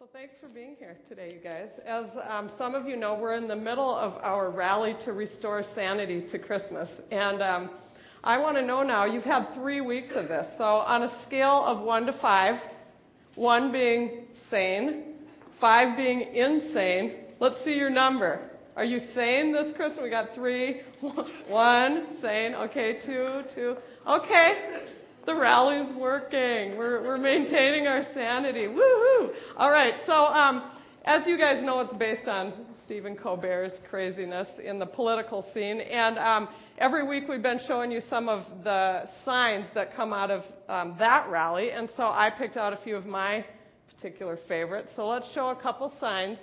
So thanks for being here today, you guys. As some of you know, we're in the middle of our rally to restore sanity to Christmas. And I want to know now, you've had 3 weeks of this. So on a scale of 1 to 5, 1 being sane, 5 being insane, let's see your number. Are you sane this Christmas? We got 3, 1, sane. Okay, 2. Okay. The rally's working. We're maintaining our sanity. Woohoo! All right. So, as you guys know, it's based on Stephen Colbert's craziness in the political scene. And every week we've been showing you some of the signs that come out of that rally. And so I picked out a few of my particular favorites. So let's show a couple signs.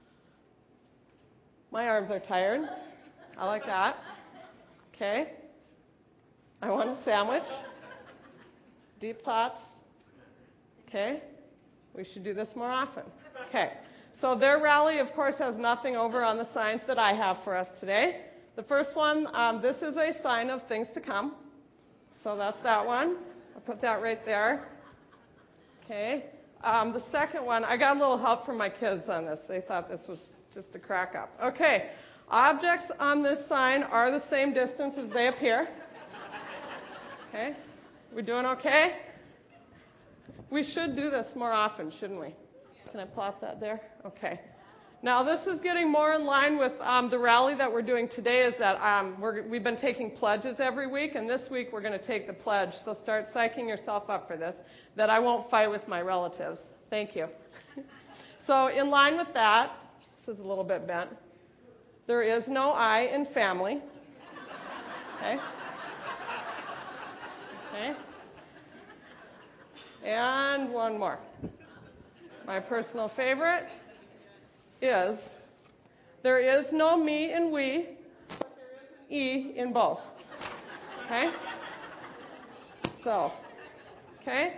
My arms are tired. I like that. Okay. I want a sandwich. Deep thoughts. Okay. We should do this more often. Okay. So their rally, of course, has nothing over on the signs that I have for us today. The first one, this is a sign of things to come. So that's that one. I'll put that right there. Okay. The second one, I got a little help from my kids on this. They thought this was just a crack up. Okay. Objects on this sign are the same distance as they appear. Okay. We doing okay? We should do this more often, shouldn't we? Can I plop that there? Okay. Now, this is getting more in line with the rally that we're doing today is that we've been taking pledges every week, and this week we're going to take the pledge. So start psyching yourself up for this, that I won't fight with my relatives. Thank you. So in line with that, this is a little bit bent. There is no I in family. Okay? Okay. And one more. My personal favorite is there is no me in we, but there is an E in both. Okay? So, okay?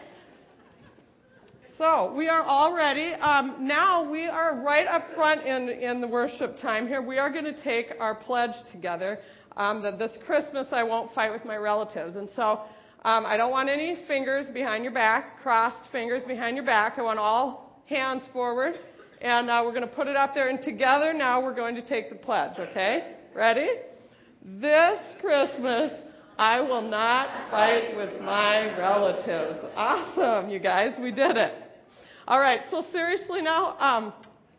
So, we are all ready. Now we are right up front in the worship time here. We are going to take our pledge together that this Christmas I won't fight with my relatives. And so, I don't want any fingers behind your back, crossed fingers behind your back. I want all hands forward. And we're going to put it up there. And together now we're going to take the pledge, okay? Ready? This Christmas, I will not fight with my relatives. Awesome, you guys. We did it. All right, so seriously now,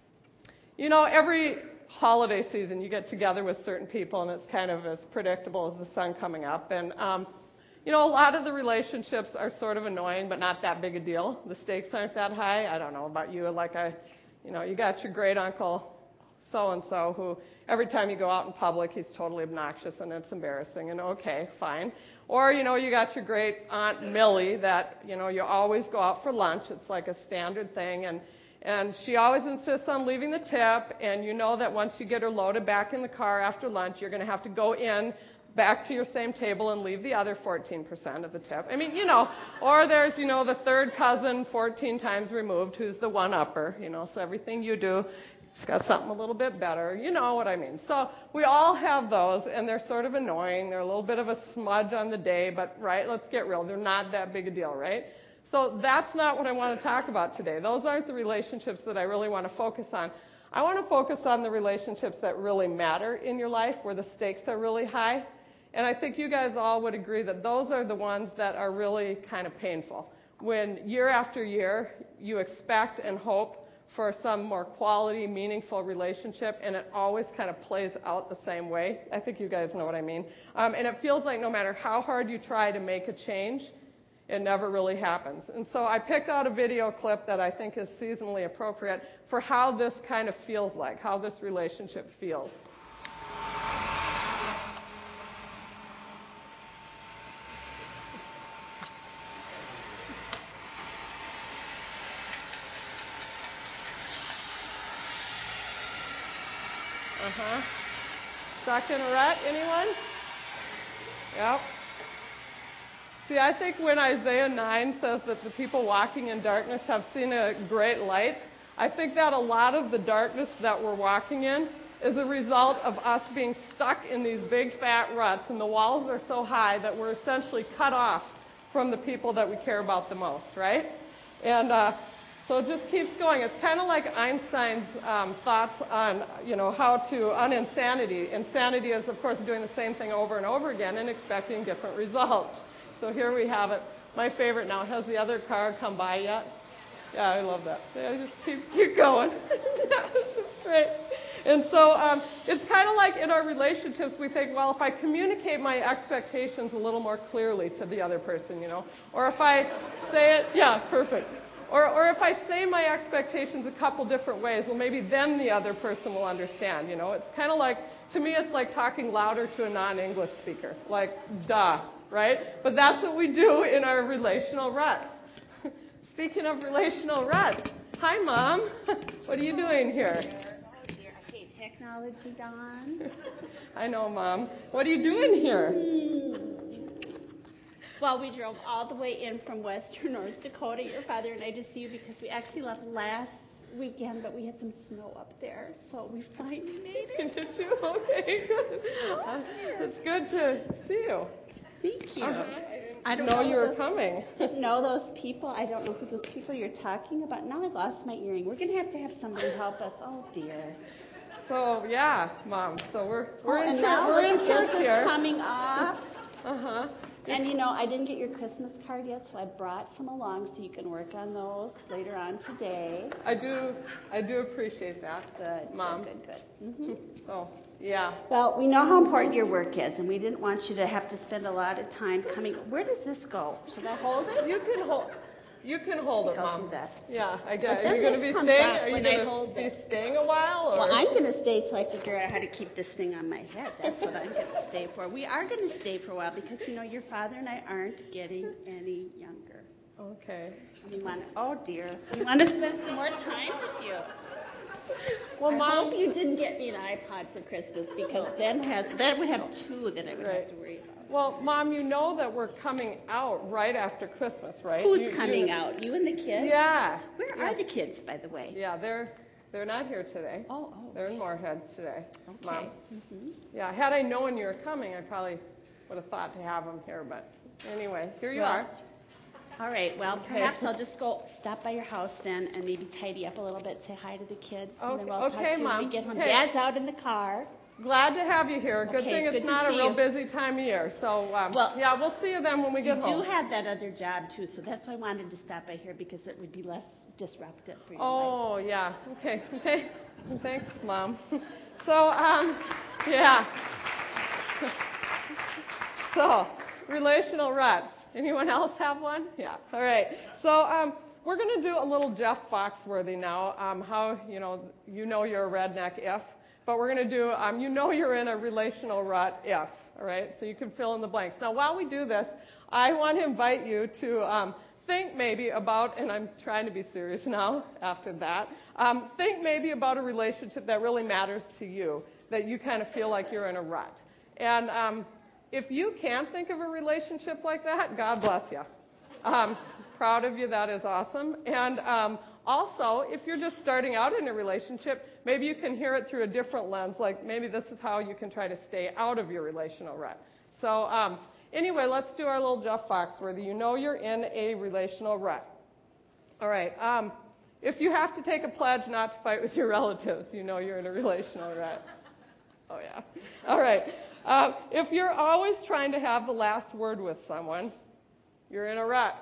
every holiday season you get together with certain people, and it's kind of as predictable as the sun coming up. And a lot of the relationships are sort of annoying, but not that big a deal. The stakes aren't that high. I don't know about you. You got your great uncle so-and-so who every time you go out in public, he's totally obnoxious and it's embarrassing. And okay, fine. Or, you got your great Aunt Millie that, you always go out for lunch. It's like a standard thing. And she always insists on leaving the tip. And you know that once you get her loaded back in the car after lunch, you're going to have to go in back to your same table and leave the other 14% of the tip. I mean, or there's, the third cousin 14 times removed who's the one-upper, so everything you do, it's got something a little bit better. You know what I mean. So we all have those, and they're sort of annoying. They're a little bit of a smudge on the day, but, right, let's get real. They're not that big a deal, right? So that's not what I want to talk about today. Those aren't the relationships that I really want to focus on. I want to focus on the relationships that really matter in your life, where the stakes are really high. And I think you guys all would agree that those are the ones that are really kind of painful. When year after year you expect and hope for some more quality, meaningful relationship, and it always kind of plays out the same way. I think you guys know what I mean. And it feels like no matter how hard you try to make a change, it never really happens. And so I picked out a video clip that I think is seasonally appropriate for how this kind of feels like, how this relationship feels. Stuck in a rut, anyone? Yep. See, I think when Isaiah 9 says that the people walking in darkness have seen a great light, I think that a lot of the darkness that we're walking in is a result of us being stuck in these big fat ruts, and the walls are so high that we're essentially cut off from the people that we care about the most, right? And So it just keeps going. It's kind of like Einstein's thoughts on, on insanity. Insanity is, of course, doing the same thing over and over again and expecting different results. So here we have it. My favorite now. Has the other car come by yet? Yeah, I love that. Yeah, just keep going. This is great. And so it's kind of like in our relationships, we think, well, if I communicate my expectations a little more clearly to the other person, or if I say it, yeah, perfect. Or if I say my expectations a couple different ways, well, maybe then the other person will understand, It's kind of like, to me, it's like talking louder to a non-English speaker. Like, duh, right? But that's what we do in our relational ruts. Speaking of relational ruts, hi, Mom. What are you doing here? Oh, dear. I hate technology, Dawn. I know, Mom. What are you doing here? Well, we drove all the way in from western North Dakota, your father and I, to see you because we actually left last weekend, but we had some snow up there, so we finally made it. Did you? Okay, good. It's good to see you. Thank you. I didn't know you were coming. Didn't know those people. I don't know who those people you're talking about. Now I lost my earring. We're going to have somebody help us. Oh, dear. So, yeah, Mom. So we're in church is here. Coming off. Uh-huh. And, I didn't get your Christmas card yet, so I brought some along so you can work on those later on today. I do appreciate that. Good, Mom. Good. Mm-hmm. So, yeah. Well, we know how important your work is, and we didn't want you to have to spend a lot of time coming. Where does this go? Should I hold it? You can hold it, Mom. I'll do that. Yeah, I guess. Are you going to be staying? Are you going to be staying a while? Or? Well, I'm going to stay till I figure out how to keep this thing on my head. That's what I'm going to stay for. We are going to stay for a while because, your father and I aren't getting any younger. Okay. We want to spend some more time with you. Well, Mom, I hope you didn't get me an iPod for Christmas because Ben would have two that I would have to worry about. Well, Mom, you know that we're coming out right after Christmas, right? Who's coming out? You and the kids? Yeah. Where are the kids, by the way? Yeah, they're not here today. Oh. They're in Moorhead today. Okay. Mom. Mm-hmm. Yeah, had I known you were coming, I probably would have thought to have them here. But anyway, here you are. All right. Well, perhaps I'll just stop by your house then and maybe tidy up a little bit, say hi to the kids, and then we'll talk to you when we get home. Okay. Dad's out in the car. Glad to have you here. Good thing it's not a real busy time of year. So, we'll see you then when we get home. You do have that other job, too, so that's why I wanted to stop by here because it would be less disruptive for your life. Oh, yeah. Okay. Thanks, Mom. So, yeah. So, relational ruts. Anyone else have one? Yeah. All right. So, we're going to do a little Jeff Foxworthy now. How, you know you're a redneck if. But we're going to do, you're in a relational rut if, all right? So you can fill in the blanks. Now, while we do this, I want to invite you to think maybe about, and I'm trying to be serious now after that, think maybe about a relationship that really matters to you, that you kind of feel like you're in a rut. And if you can't think of a relationship like that, God bless you. Proud of you. That is awesome. And also, if you're just starting out in a relationship, maybe you can hear it through a different lens, like maybe this is how you can try to stay out of your relational rut. So anyway, let's do our little Jeff Foxworthy. You're in a relational rut. All right. If you have to take a pledge not to fight with your relatives, you're in a relational rut. Oh, yeah. All right. If you're always trying to have the last word with someone, you're in a rut.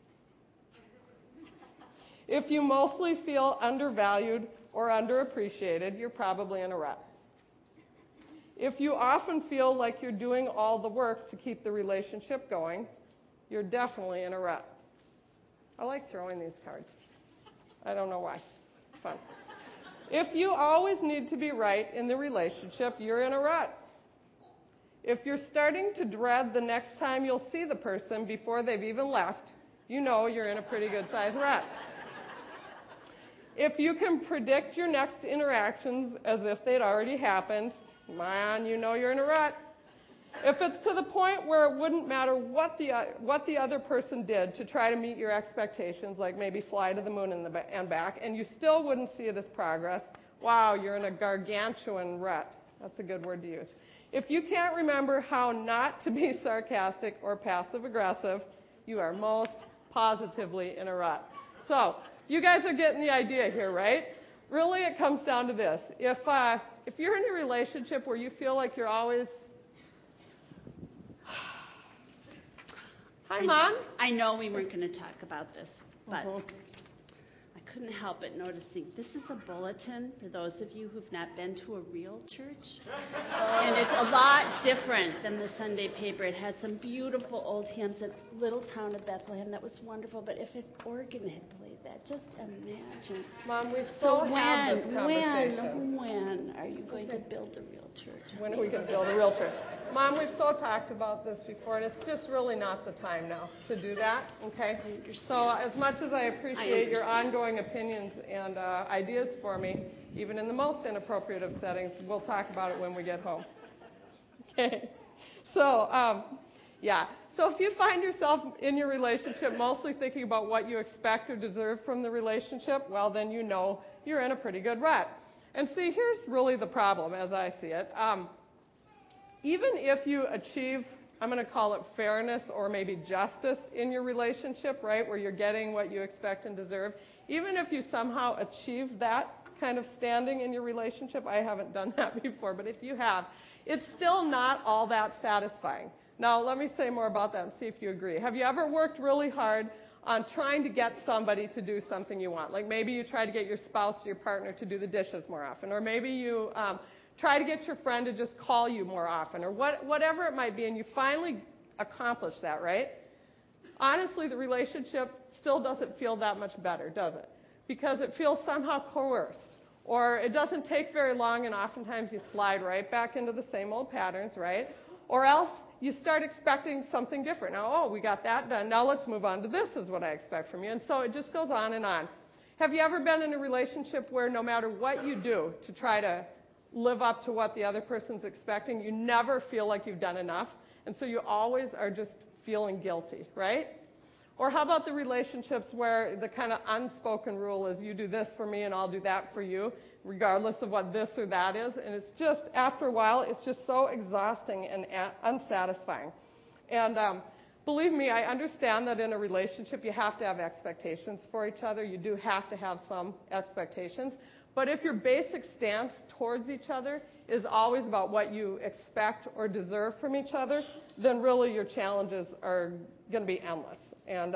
If you mostly feel undervalued or underappreciated, you're probably in a rut. If you often feel like you're doing all the work to keep the relationship going, you're definitely in a rut. I like throwing these cards. I don't know why. It's fun. If you always need to be right in the relationship, you're in a rut. If you're starting to dread the next time you'll see the person before they've even left, you're in a pretty good-sized rut. If you can predict your next interactions as if they'd already happened, man, you're in a rut. If it's to the point where it wouldn't matter what the other person did to try to meet your expectations, like maybe fly to the moon and back, and you still wouldn't see it as progress, wow, you're in a gargantuan rut. That's a good word to use. If you can't remember how not to be sarcastic or passive-aggressive, you are most positively in a rut. So, you guys are getting the idea here, right? Really, it comes down to this. If you're in a relationship where you feel like you're always... Hi, Mom. I know we weren't going to talk about this, but I couldn't help but noticing this is a bulletin for those of you who've not been to a real church. And it's a lot different than the Sunday paper. It has some beautiful old hymns, a little town of Bethlehem that was wonderful, but if an organ had played that, just imagine. Mom, we've so had this conversation. When are you going to build a real church? When are we going to build a real church? Mom, we've so talked about this before, and it's just really not the time now to do that, okay? So as much as I appreciate your ongoing opinions and ideas for me, even in the most inappropriate of settings, we'll talk about it when we get home. Okay? So, yeah. So if you find yourself in your relationship mostly thinking about what you expect or deserve from the relationship, well, then you know you're in a pretty good rut. And see, here's really the problem as I see it. Even if you achieve, I'm going to call it fairness or maybe justice in your relationship, right, where you're getting what you expect and deserve, even if you somehow achieve that kind of standing in your relationship, I haven't done that before, but if you have, it's still not all that satisfying. Now, let me say more about that and see if you agree. Have you ever worked really hard on trying to get somebody to do something you want? Like maybe you try to get your spouse or your partner to do the dishes more often, or maybe you try to get your friend to just call you more often, or whatever it might be, and you finally accomplish that, right? Honestly, the relationship still doesn't feel that much better, does it? Because it feels somehow coerced, or it doesn't take very long, and oftentimes you slide right back into the same old patterns, right? Or else you start expecting something different. Now, we got that done. Now let's move on to this is what I expect from you. And so it just goes on and on. Have you ever been in a relationship where no matter what you do to try to live up to what the other person's expecting, you never feel like you've done enough, and so you always are just feeling guilty, right? Or how about the relationships where the kind of unspoken rule is you do this for me and I'll do that for you, regardless of what this or that is, and it's just, after a while, it's just so exhausting and unsatisfying. And believe me, I understand that in a relationship you have to have expectations for each other. You do have to have some expectations. But if your basic stance towards each other is always about what you expect or deserve from each other, then really your challenges are going to be endless. And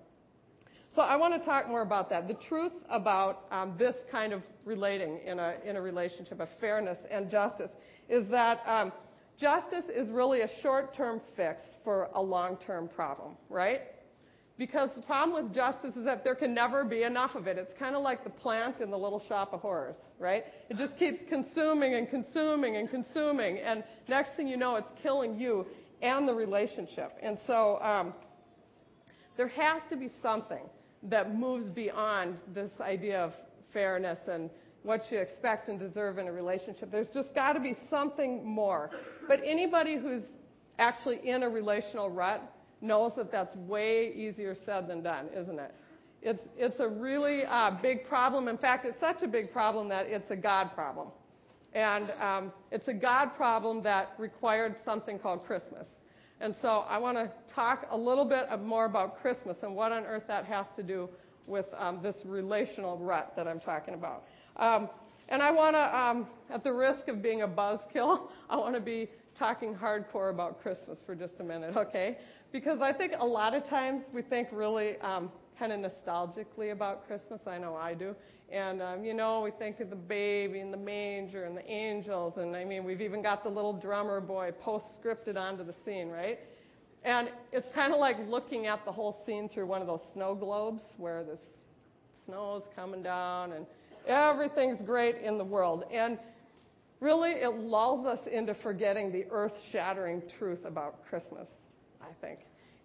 so I want to talk more about that. The truth about this kind of relating in a relationship of fairness and justice is that justice is really a short-term fix for a long-term problem, right? Because the problem with justice is that there can never be enough of it. It's kind of like the plant in the Little Shop of Horrors, right? It just keeps consuming and consuming and consuming, and next thing you know, it's killing you and the relationship. And so there has to be something that moves beyond this idea of fairness and what you expect and deserve in a relationship. There's just got to be something more. But anybody who's actually in a relational rut knows that that's way easier said than done, isn't it? It's a really big problem. In fact, it's such a big problem that it's a God problem. And it's a God problem that required something called Christmas. And so I want to talk a little bit more about Christmas and what on earth that has to do with this relational rut that I'm talking about. And I want to, at the risk of being a buzzkill, I want to be talking hardcore about Christmas for just a minute, okay? Because I think a lot of times we think really kind of nostalgically about Christmas. I know I do. And, we think of the baby and the manger and the angels. And, we've even got the little drummer boy post-scripted onto the scene, right? And it's kind of like looking at the whole scene through one of those snow globes where the snow's coming down and everything's great in the world. And really, it lulls us into forgetting the earth-shattering truth about Christmas, I think.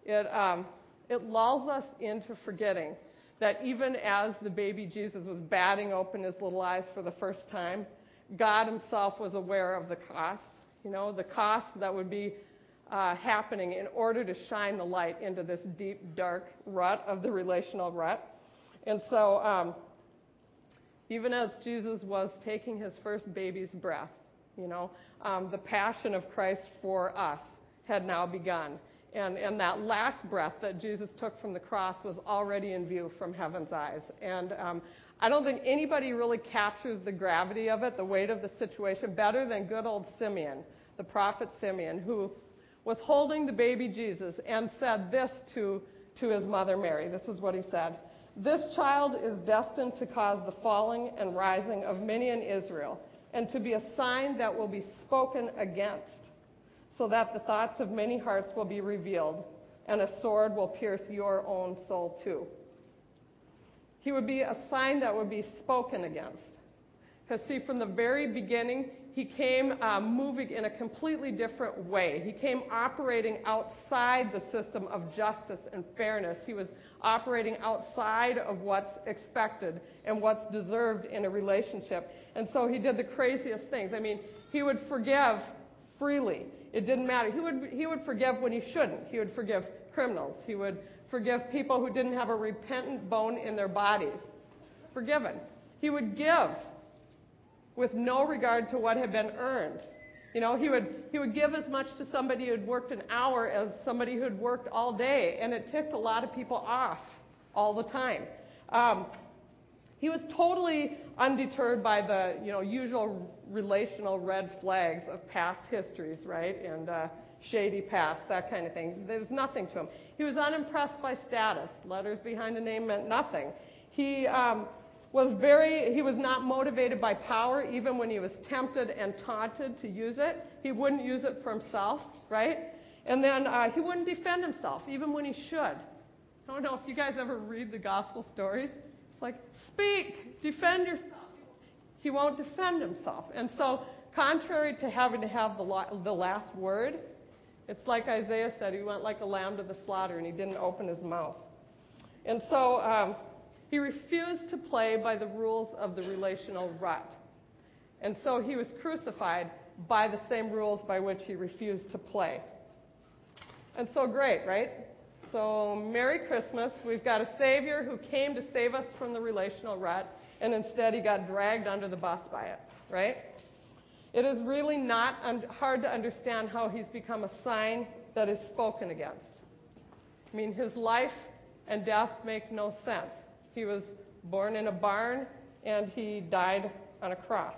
It lulls us into forgetting that even as the baby Jesus was batting open his little eyes for the first time, God himself was aware of the cost, the cost that would be happening in order to shine the light into this deep, dark rut of the relational rut. And so even as Jesus was taking his first baby's breath, the passion of Christ for us had now begun. And that last breath that Jesus took from the cross was already in view from heaven's eyes. And I don't think anybody really captures the gravity of it, the weight of the situation, better than good old Simeon, the prophet Simeon, who was holding the baby Jesus and said this to his mother Mary. This is what he said. "This child is destined to cause the falling and rising of many in Israel, and to be a sign that will be spoken against, so that the thoughts of many hearts will be revealed, and a sword will pierce your own soul too." He would be a sign that would be spoken against. Because see, from the very beginning, he came moving in a completely different way. He came operating outside the system of justice and fairness. He was operating outside of what's expected and what's deserved in a relationship. And so he did the craziest things. I mean, he would forgive freely. It didn't matter. He would forgive when he shouldn't. He would forgive criminals. He would forgive people who didn't have a repentant bone in their bodies. Forgiven. He would give with no regard to what had been earned. You know, he would give as much to somebody who had worked an hour as somebody who had worked all day, and it ticked a lot of people off all the time. He was totally undeterred by the usual relational red flags of past histories, right? And shady past, that kind of thing. There was nothing to him. He was unimpressed by status. Letters behind a name meant nothing. He was not motivated by power, even when he was tempted and taunted to use it. He wouldn't use it for himself, right? And then he wouldn't defend himself, even when he should. I don't know if you guys ever read the gospel stories. It's like, speak, defend yourself. He won't defend himself. And so, contrary to having to have the last word, it's like Isaiah said, he went like a lamb to the slaughter, and he didn't open his mouth. And so, he refused to play by the rules of the relational rut. And so he was crucified by the same rules by which he refused to play. And so great, right? So Merry Christmas. We've got a Savior who came to save us from the relational rut, and instead he got dragged under the bus by it, right? It is really not hard to understand how he's become a sign that is spoken against. I mean, his life and death make no sense. He was born in a barn, and he died on a cross.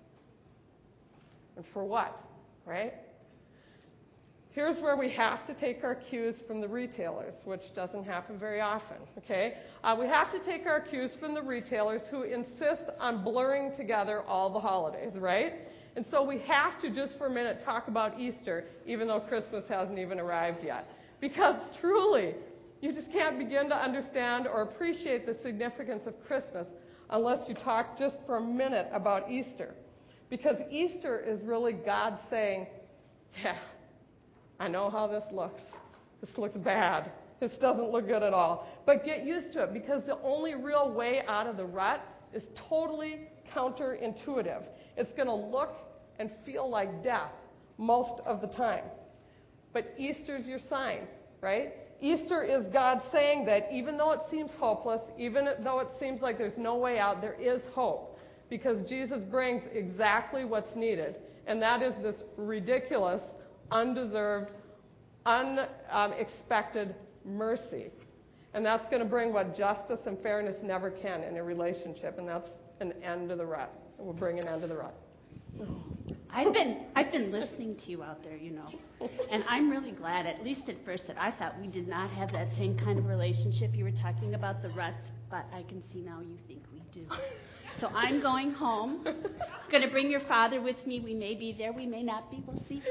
And for what, right? Here's where we have to take our cues from the retailers, which doesn't happen very often, okay? We have to take our cues from the retailers who insist on blurring together all the holidays, right? And so we have to, just for a minute, talk about Easter, even though Christmas hasn't even arrived yet. Because truly, you just can't begin to understand or appreciate the significance of Christmas unless you talk just for a minute about Easter. Because Easter is really God saying, yeah, I know how this looks. This looks bad. This doesn't look good at all. But get used to it, because the only real way out of the rut is totally counterintuitive. It's going to look and feel like death most of the time. But Easter's your sign, right? Easter is God saying that even though it seems hopeless, even though it seems like there's no way out, there is hope, because Jesus brings exactly what's needed, and that is this ridiculous, undeserved, unexpected mercy. And that's going to bring what justice and fairness never can in a relationship, and that's an end to the rut. It will bring an end to the rut. I've been listening to you out there, and I'm really glad, at least at first, that I thought we did not have that same kind of relationship. You were talking about the ruts, but I can see now you think we do. So I'm going home. Going to bring your father with me. We may be there, we may not be. We'll see.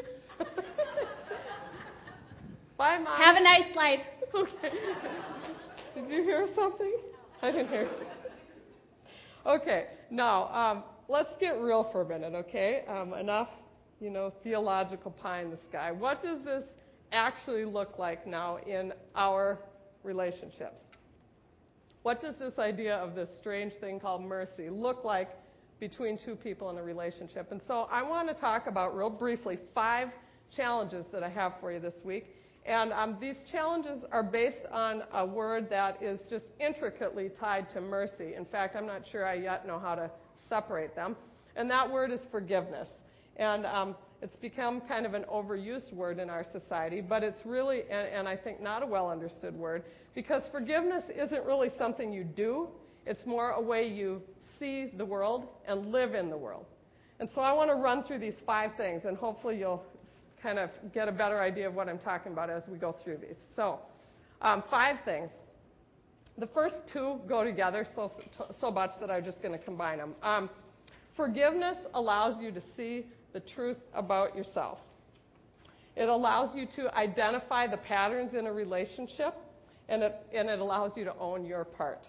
Bye, Mom. Have a nice life. Okay. Did you hear something? I didn't hear. Okay, now let's get real for a minute, okay? Enough, theological pie in the sky. What does this actually look like now in our relationships? What does this idea of this strange thing called mercy look like between two people in a relationship? And so I want to talk about, real briefly, 5 challenges that I have for you this week. And these challenges are based on a word that is just intricately tied to mercy. In fact, I'm not sure I yet know how to separate them. And that word is forgiveness. And It's become kind of an overused word in our society, but it's really, and I think not a well understood word, because forgiveness isn't really something you do. It's more a way you see the world and live in the world. And so I want to run through these 5 things, and hopefully you'll kind of get a better idea of what I'm talking about as we go through these. So 5 things. The first 2 go together so much that I'm just going to combine them. Forgiveness allows you to see the truth about yourself. It allows you to identify the patterns in a relationship, and it allows you to own your part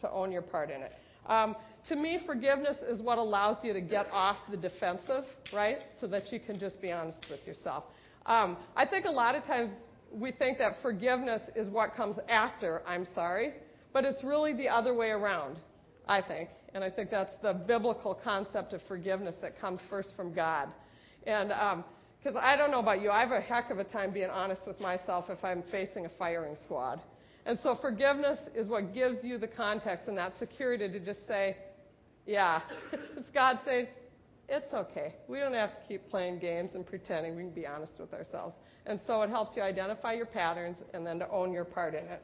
in it. To me, forgiveness is what allows you to get off the defensive, right, so that you can just be honest with yourself. I think a lot of times we think that forgiveness is what comes after I'm sorry, but it's really the other way around, I think. And I think that's the biblical concept of forgiveness that comes first from God. And because I don't know about you, I have a heck of a time being honest with myself if I'm facing a firing squad. And so forgiveness is what gives you the context and that security to just say, yeah, it's God saying, it's okay. We don't have to keep playing games and pretending. We can be honest with ourselves. And so it helps you identify your patterns and then to own your part in it.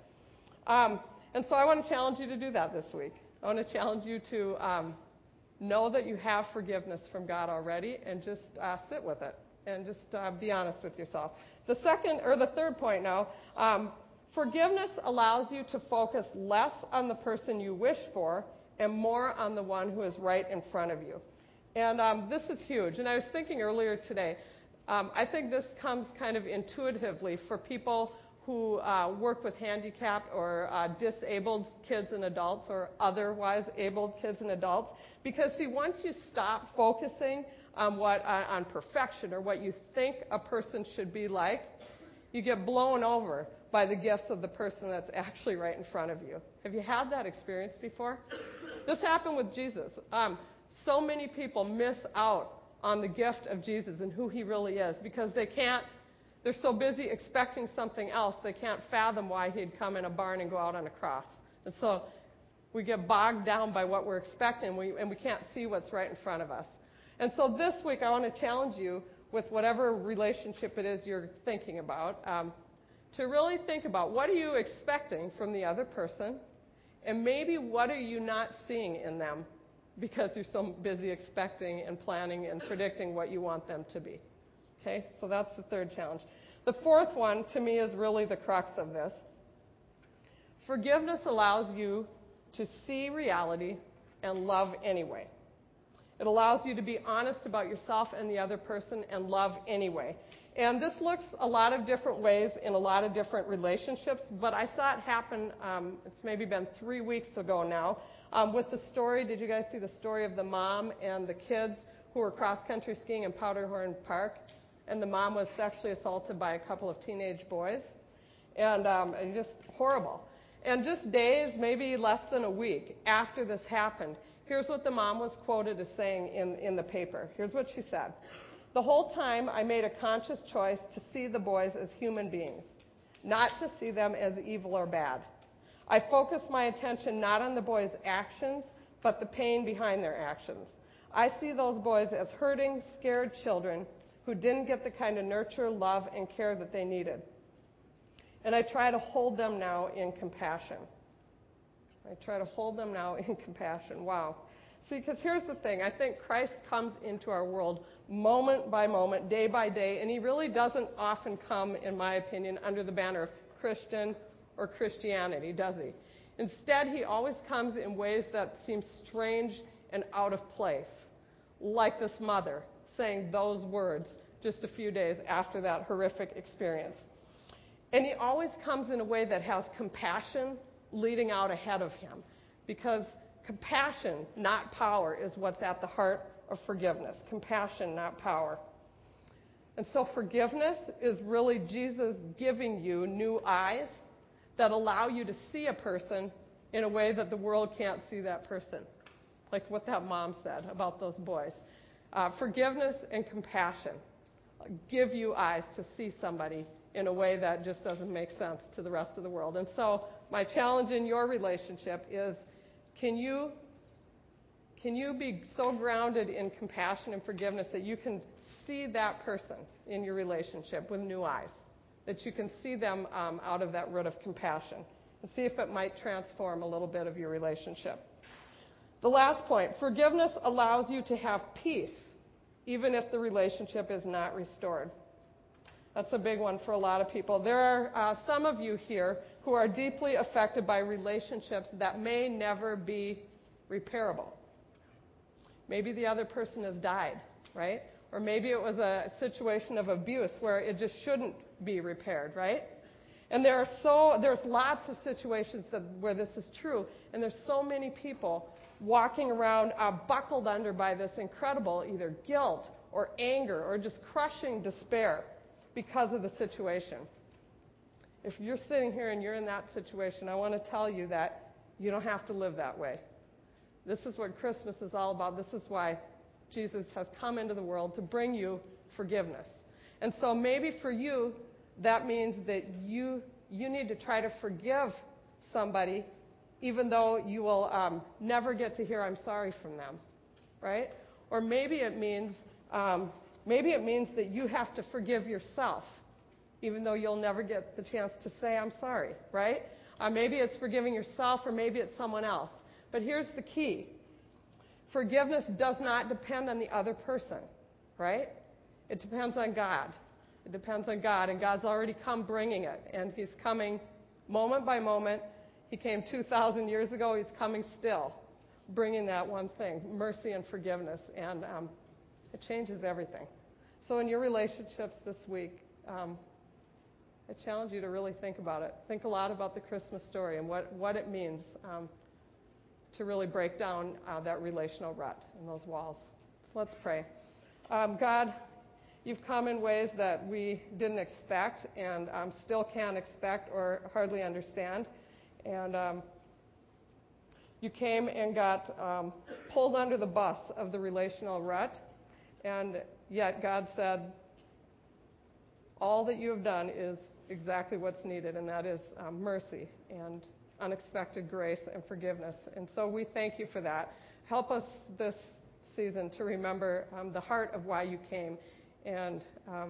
And so I want to challenge you to do that this week. I want to challenge you to know that you have forgiveness from God already and just sit with it and just be honest with yourself. The third point now, forgiveness allows you to focus less on the person you wish for and more on the one who is right in front of you. And this is huge. And I was thinking earlier today, I think this comes kind of intuitively for people who work with handicapped or disabled kids and adults or otherwise abled kids and adults. Because, see, once you stop focusing on perfection or what you think a person should be like, you get blown over by the gifts of the person that's actually right in front of you. Have you had that experience before? This happened with Jesus. So many people miss out on the gift of Jesus and who he really is because they're so busy expecting something else, they can't fathom why he'd come in a barn and go out on a cross. And so we get bogged down by what we're expecting, and we can't see what's right in front of us. And so this week I want to challenge you with whatever relationship it is you're thinking about, to really think about what are you expecting from the other person, and maybe what are you not seeing in them because you're so busy expecting and planning and predicting what you want them to be. Okay, so that's the third challenge. The fourth one, to me, is really the crux of this. Forgiveness allows you to see reality and love anyway. It allows you to be honest about yourself and the other person and love anyway. And this looks a lot of different ways in a lot of different relationships, but I saw it happen, it's maybe been 3 weeks ago now, with the story, did you guys see the story of the mom and the kids who were cross-country skiing in Powderhorn Park? And the mom was sexually assaulted by a couple of teenage boys. And just horrible. And just days, maybe less than a week after this happened, here's what the mom was quoted as saying in the paper. Here's what she said. "The whole time I made a conscious choice to see the boys as human beings, not to see them as evil or bad. I focused my attention not on the boys' actions, but the pain behind their actions. I see those boys as hurting, scared children who didn't get the kind of nurture, love, and care that they needed. And I try to hold them now in compassion." I try to hold them now in compassion. Wow. See, because here's the thing. I think Christ comes into our world moment by moment, day by day, and he really doesn't often come, in my opinion, under the banner of Christian or Christianity, does he? Instead, he always comes in ways that seem strange and out of place, like this mother saying those words just a few days after that horrific experience. And he always comes in a way that has compassion leading out ahead of him, because compassion, not power, is what's at the heart of forgiveness. Compassion, not power. And so forgiveness is really Jesus giving you new eyes that allow you to see a person in a way that the world can't see that person, like what that mom said about those boys. Forgiveness and compassion give you eyes to see somebody in a way that just doesn't make sense to the rest of the world. And so my challenge in your relationship is, can you be so grounded in compassion and forgiveness that you can see that person in your relationship with new eyes, that you can see them out of that root of compassion, and see if it might transform a little bit of your relationship. The last point, forgiveness allows you to have peace, even if the relationship is not restored. That's a big one for a lot of people. There are some of you here who are deeply affected by relationships that may never be repairable. Maybe the other person has died, right? Or maybe it was a situation of abuse where it just shouldn't be repaired, right? And there's lots of situations where this is true, and there's so many people walking around buckled under by this incredible either guilt or anger or just crushing despair because of the situation. If you're sitting here and you're in that situation, I want to tell you that you don't have to live that way. This is what Christmas is all about. This is why Jesus has come into the world, to bring you forgiveness. And so maybe for you, that means that you need to try to forgive somebody, even though you will never get to hear "I'm sorry" from them, right? Or maybe it means that you have to forgive yourself, even though you'll never get the chance to say "I'm sorry," right? Maybe it's forgiving yourself, or maybe it's someone else. But here's the key. Forgiveness does not depend on the other person, right? It depends on God. It depends on God, and God's already come bringing it, and He's coming moment by moment. He came 2,000 years ago. He's coming still, bringing that one thing, mercy and forgiveness, and it changes everything. So in your relationships this week, I challenge you to really think about it. Think a lot about the Christmas story and what it means to really break down that relational rut and those walls. So let's pray. God, You've come in ways that we didn't expect and still can't expect or hardly understand. And You came and got pulled under the bus of the relational rut. And yet God said, all that you have done is exactly what's needed, and that is mercy and unexpected grace and forgiveness. And so we thank you for that. Help us this season to remember the heart of why you came, and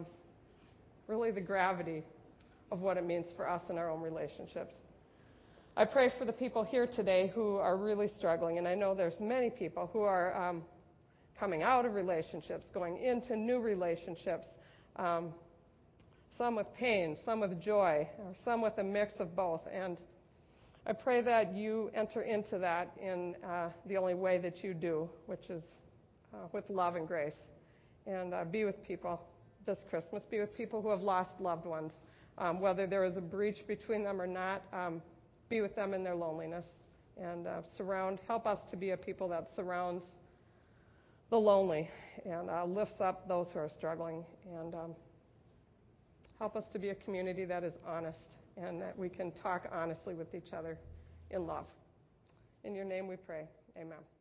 really the gravity of what it means for us in our own relationships. I pray for the people here today who are really struggling, and I know there's many people who are coming out of relationships, going into new relationships, some with pain, some with joy, or some with a mix of both. And I pray that you enter into that in the only way that you do, which is with love and grace. And be with people this Christmas. Be with people who have lost loved ones. Whether there is a breach between them or not, be with them in their loneliness. And help us to be a people that surrounds the lonely and lifts up those who are struggling. And help us to be a community that is honest and that we can talk honestly with each other in love. In your name we pray. Amen.